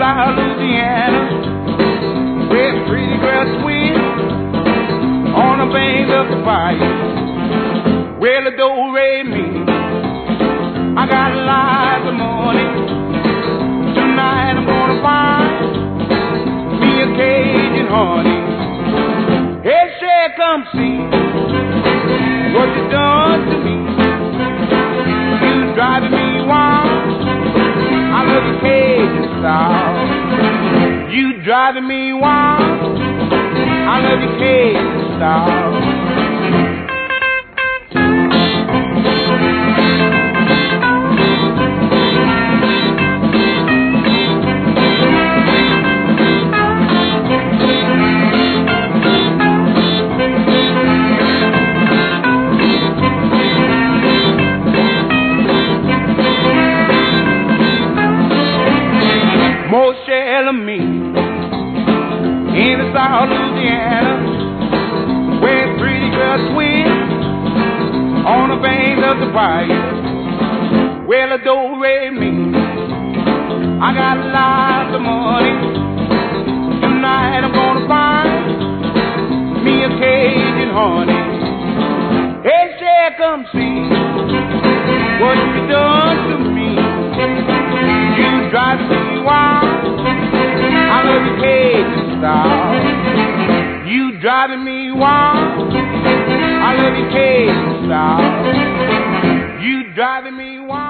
South Louisiana, where pretty girls swim on the banks of the fire. Well, the do-re-mi, I got lots of money. Tonight I'm gonna find me a Cajun honey. Hey, Cher, come see what you done to me. You driving me wild. I love your Cajun style. You driving me wild. I love your Cajun style. Moshel me in the South Louisiana, where pretty girls swim on the banks of the fire. Well, a do-re-mi, I got lots of money. Tonight I'm gonna find me a Cajun honey. Hey, Cher, come see what you done to me. You drive me wild. I love your Cajun style. You driving me wild. I love your Cajun style. You driving me wild.